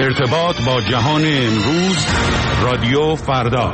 ارتباط با جهان امروز، رادیو فردا.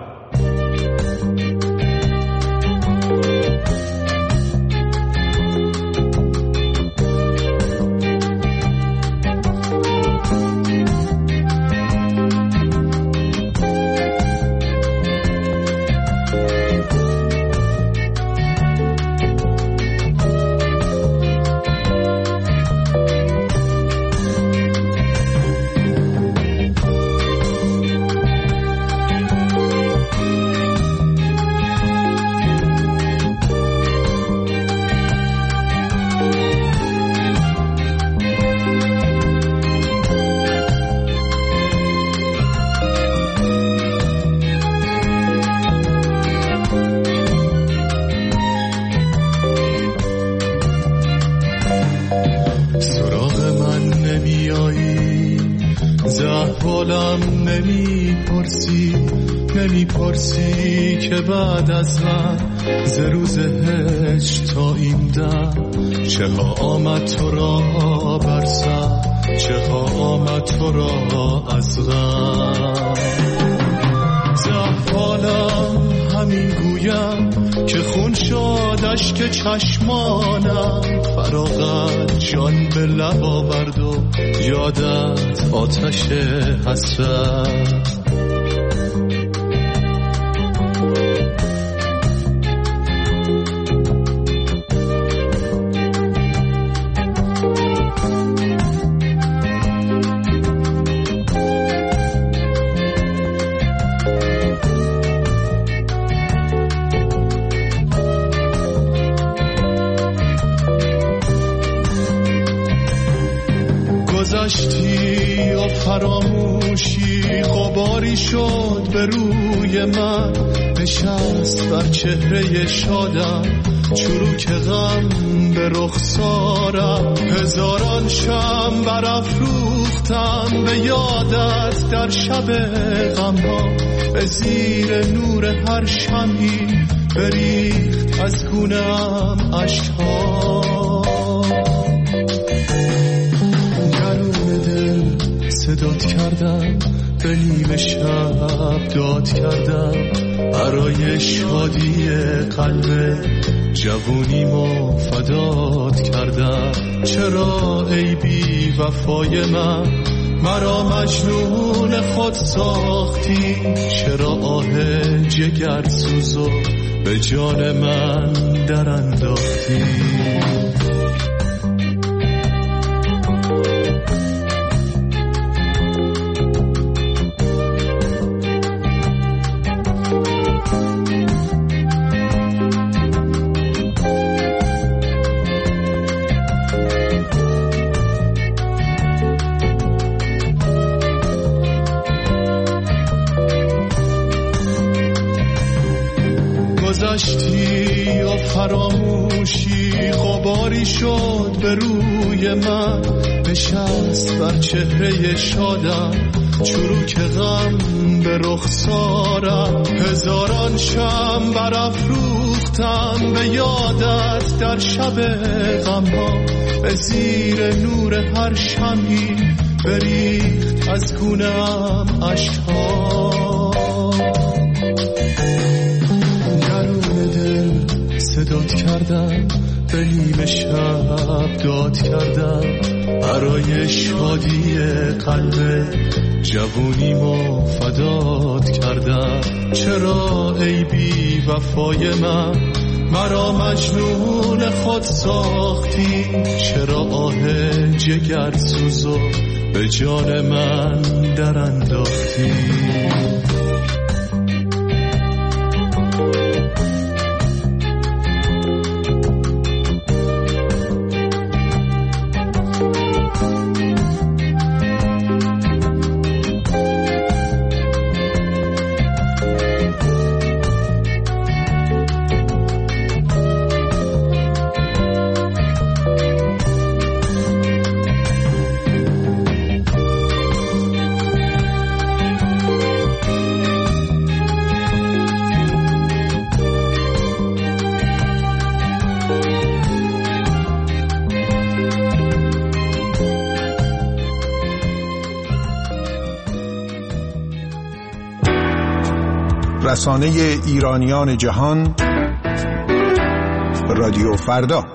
نمیپرسی که بعد از من ز روز هجر تا این دم چه ها آمد تو را بر سر، چه ها آمد تو را از غم. زحفالم همین گویم که خون شد اشک چشمانم، فراغت جان به لب آورد و یادت آتش حسرت. گذشتی و فراموشی غباری شد به روی من، نشست بر چهره شادم چروک غم به رخسارم. هزاران شمع برافروختم به یادت در شب غمها، به زیر نور هر شمعی بریخت از گونه‌ام اشک‌ها. صدات کردم به نیمه شب داد کردم، برای شادی قلب جوونیمو فدات کردم. چرا ای بی وفای من مرا مجنون خود ساختی؟ چرا آه جگر سوزو به جان من در انداختی؟ گذشتی و فراموشی غباری شد به روی من، نشست بر چهره شادم چروک غم به رخسارم. هزاران شمع برافروختم به یادت در شب غمها، به زیر نور هر شمعی بریخت از گونه‌ام اشک‌ها. صدات کردم به نیمه شب داد کردم، برای شادی قلب جوونیمو فدات کردم. چرا ای بی وفای من مرا مجنون خود ساختی؟ چرا آه جگر سوزو به جان من در انداختی؟ رسانه ایرانیان جهان، رادیو فردا.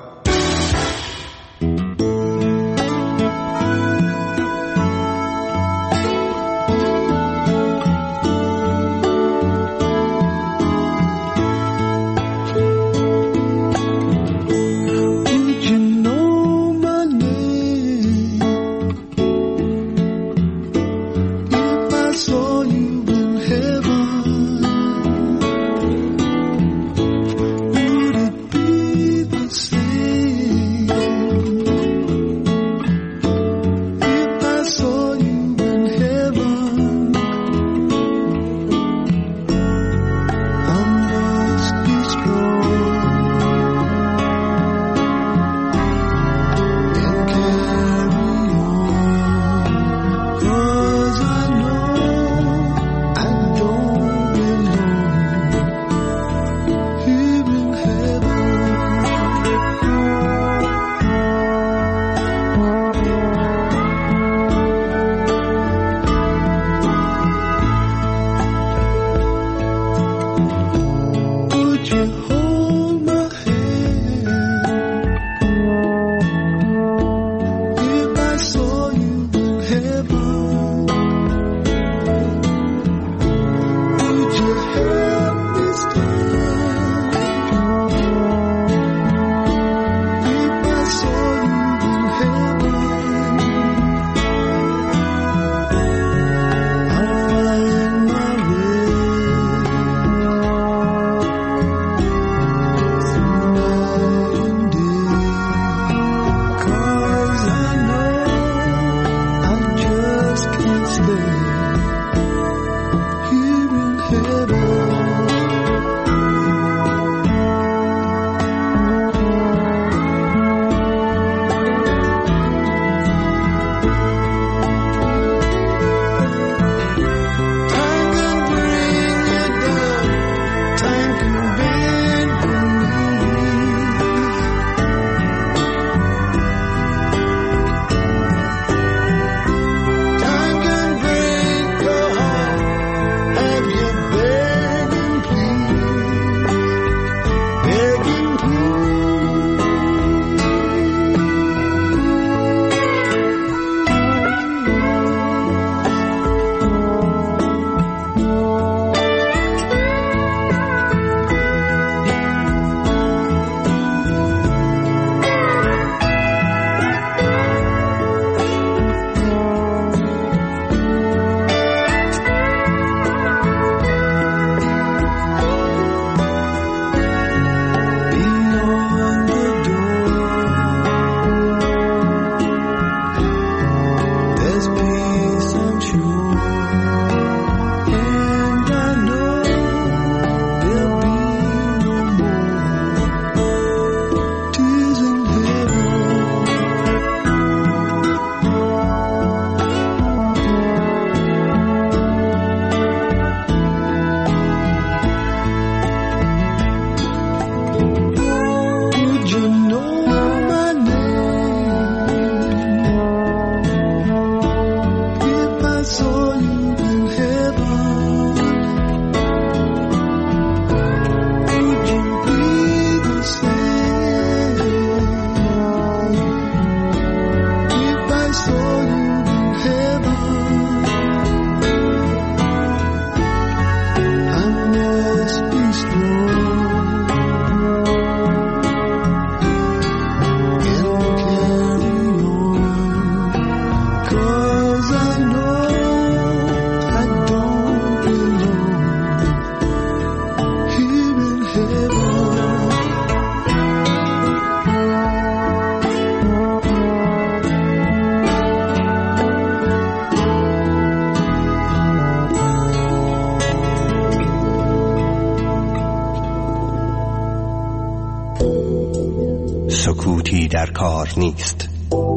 سکوتی در کار نیست.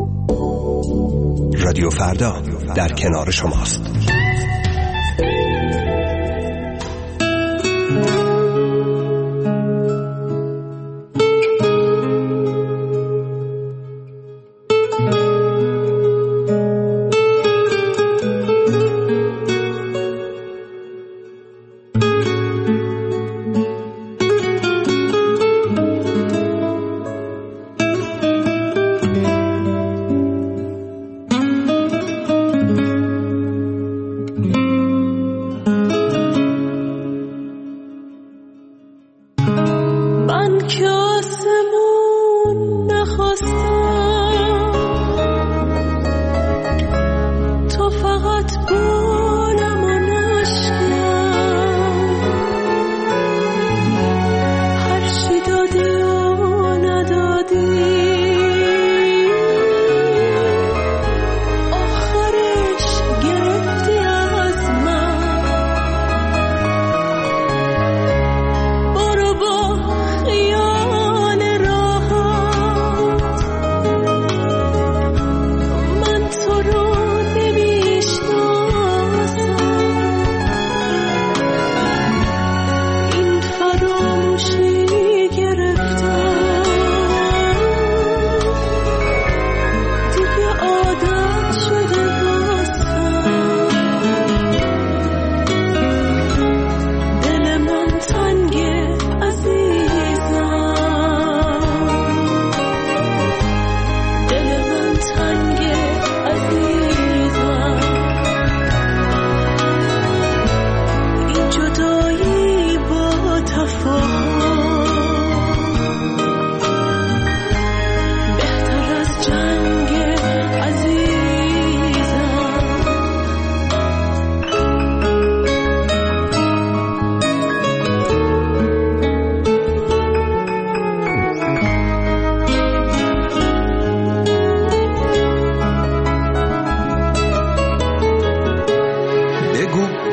رادیو فردا در کنار شماست.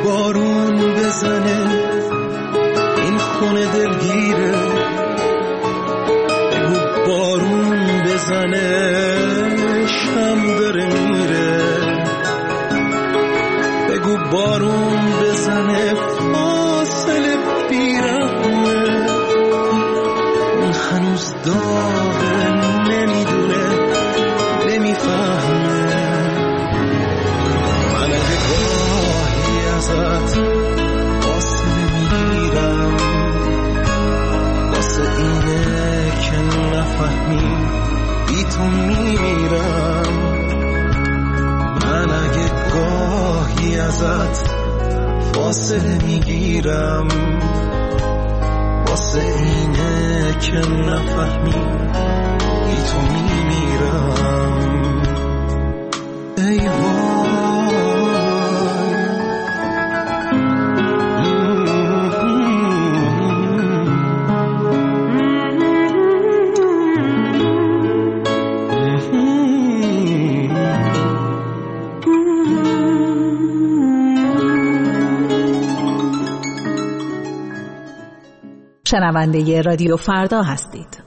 بارون بزنه این خونه دلگیره، بگو بارون بزنه شم داره میره، بگو بارون بزنه فاصله بیرحمه، اون هنوز داغه نمیدونه نمیفهمه. من اگه گاهی ازت فاصله میگیرم واسه اینه که نفهمی بی تو میمیرم. من اگه گاهی ازت فاصله میگیرم واسه اینه که نفهمی بی تو میمیرم. ای شنونده رادیو فردا هستید.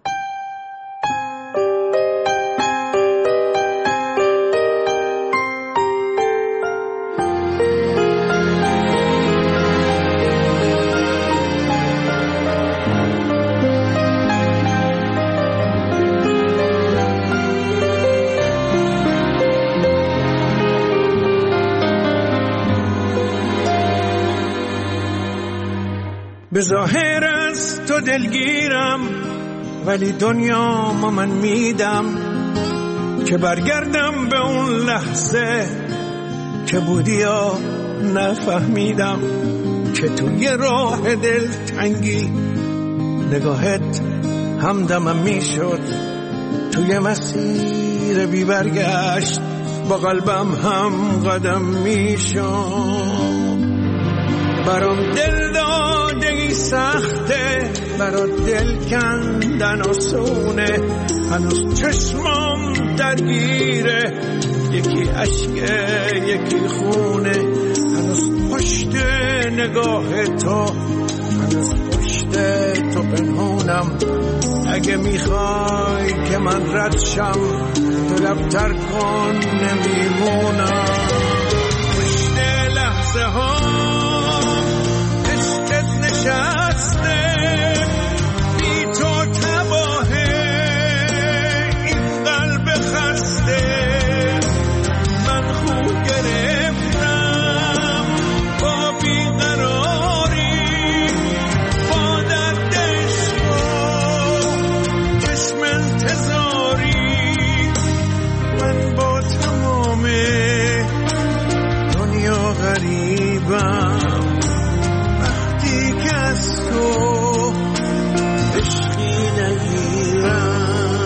به ظاهر از تو دلگیرم ولی دنیا ما من میدم که برگردم به اون لحظه که بودی یا نفهمیدم که توی راه دلتنگی نگاهت همدمم میشد توی مسیر بی برگشت با قلبم هم قدم میشد. برام دل دادگی سخته برات دل کندن آسونه هنوز چشمام درگیره یکی عشقه یکی خونه هنوز پشت نگاه تو هنوز پشت تو پنهونم اگه میخوای که من رد شم تو لبتر کن نمیمونم پشت لحظه ها نشسته بی تو تباهه این قلب خسته من خود گرفتم با بیقراری با درد عشق و چشم انتظاری من با تمام دنیا غریبم تو عشقی نگیرم.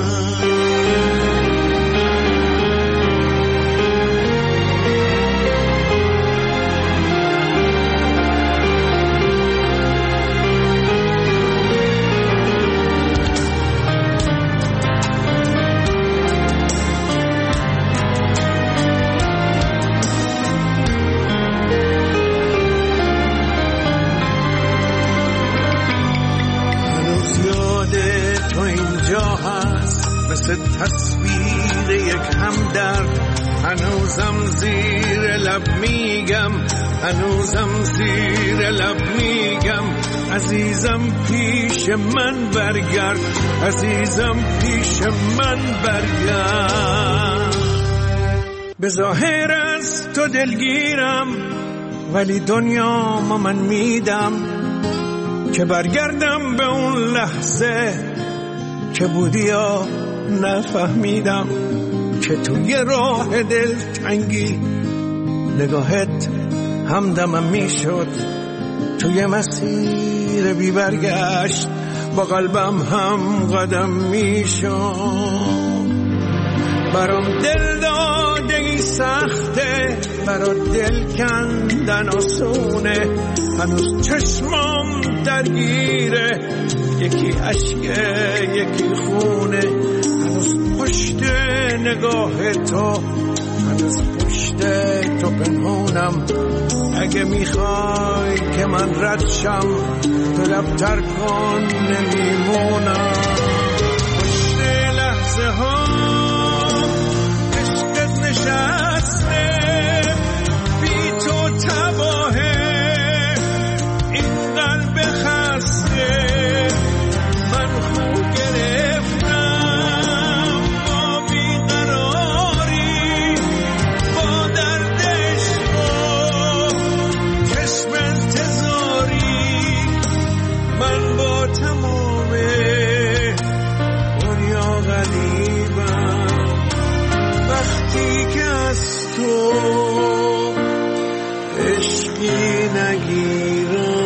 مثل تصویر یک همدرد هنوزم زیر لب میگم هنوزم زیر لب میگم عزیزم پیش من برگرد عزیزم پیش من برگرد. به ظاهر از تو دلگیرم ولی دنیا ما من میدم که برگردم به اون لحظه که بودی یا نفهمیدم که توی راه دلتنگی نگاهت همدمم میشد توی مسیر بی برگشت با قلبم هم قدم میشد. برام دل دادگی سخته برات دل کندن آسونه هنوز چشمام درگیره یکی عشقه یکی خونه هنوز پشت نگاه تو هنوز پشت تو پنهونم اگه اگه میخوای که من رد شم تو لبتر کن نمیمونم پشت لحظه ها عشقت نشسته بی تو تباهه این قلب خسته من خوب گرفتم با بیقراری با دردش و چشم انتظاری من با تمام دنیا غریبم وقتی که از تو عشقی نگیرم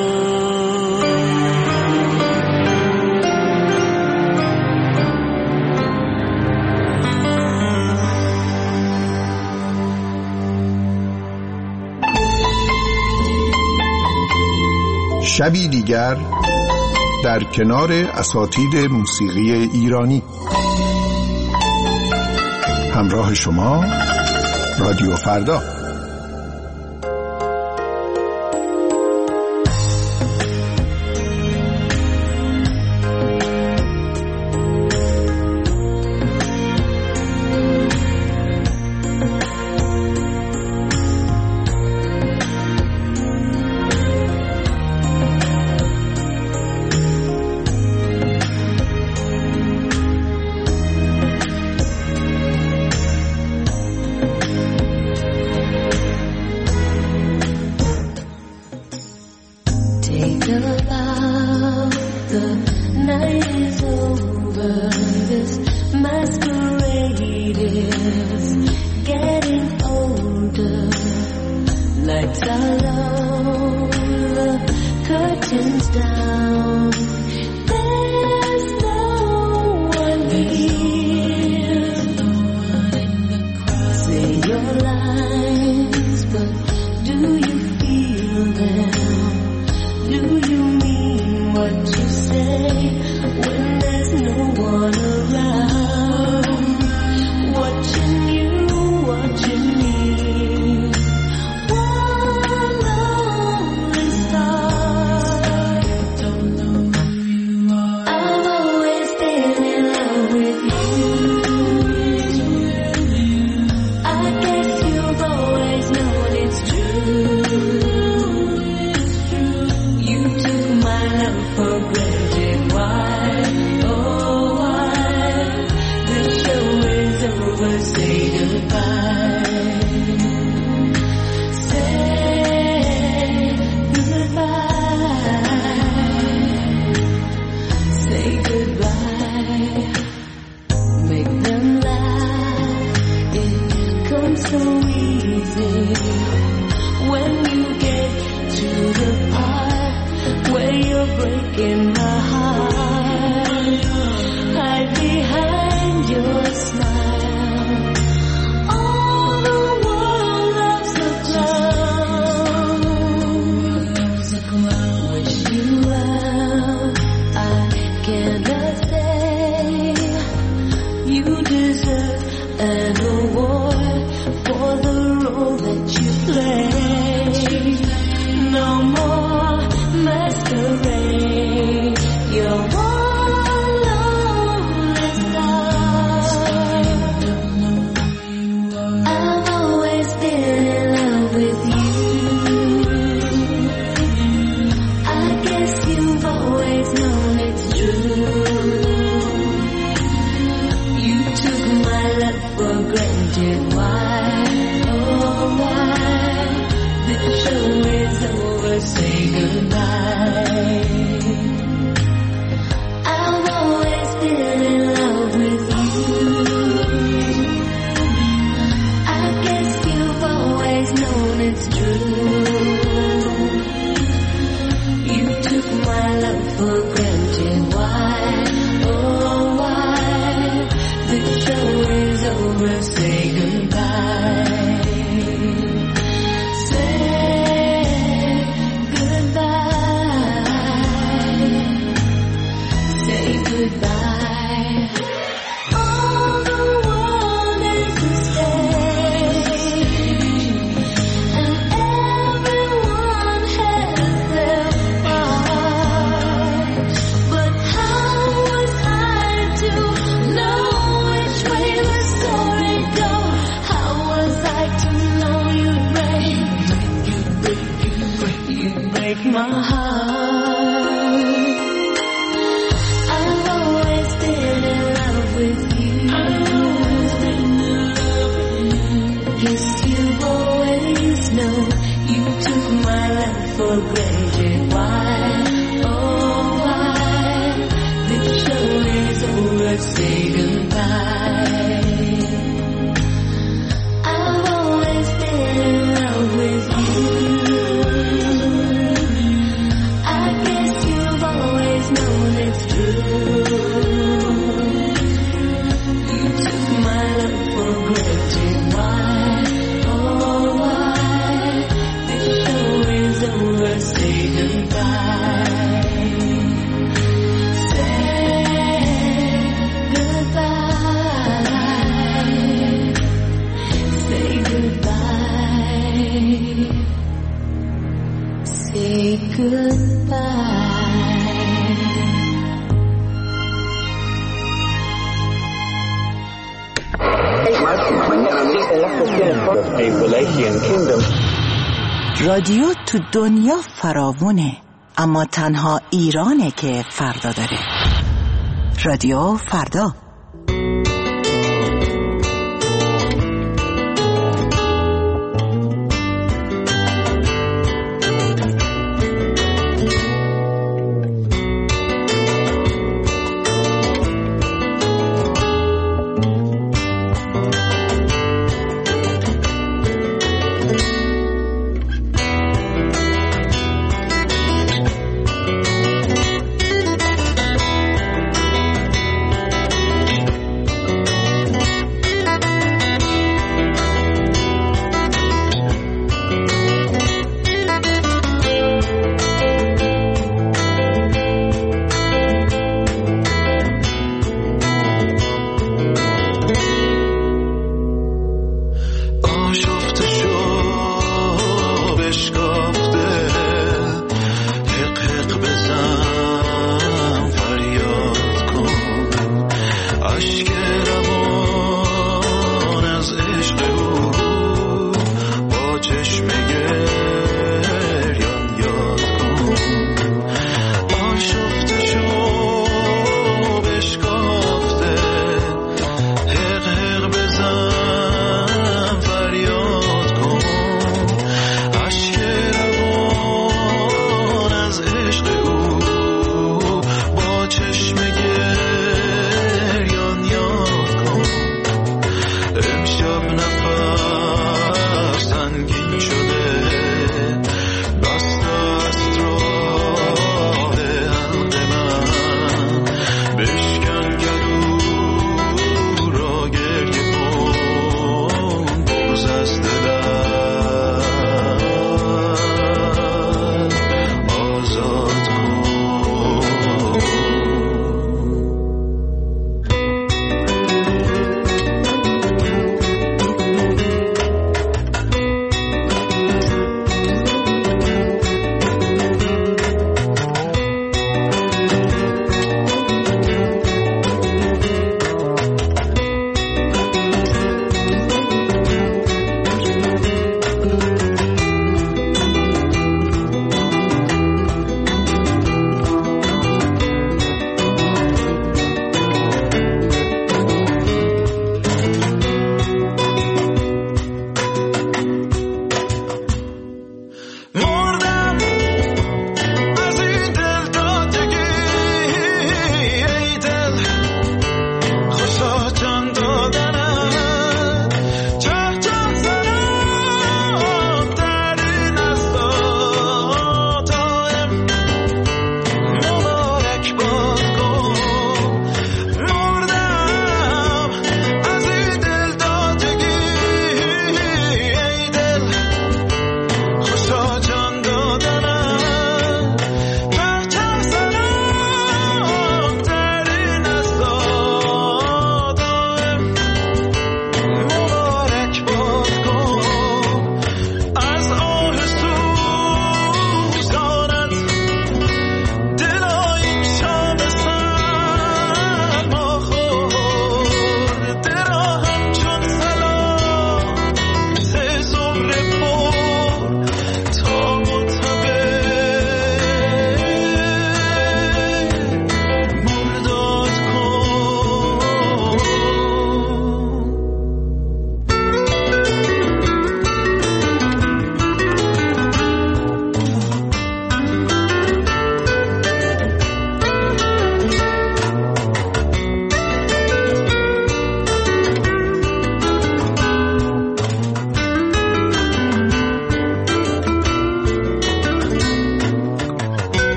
شبی دیگر در کنار اساتید موسیقی ایرانی. همراه شما رادیو فردا. No more masquerade. You're took my heart. I've always been in love with you. Yes, you've always known. You took my life for granted. Why? Oh, why? This show is over. Say goodbye. I've always been in love with you. I guess you've always known it's true. You took my love for granted. Why? Oh, why? This show is over. Say goodbye. Say goodbye. Say goodbye. Say goodbye. رادیو تو دنیا فراوونه، اما تنها ایرانه که فردا داره. رادیو فردا. چشم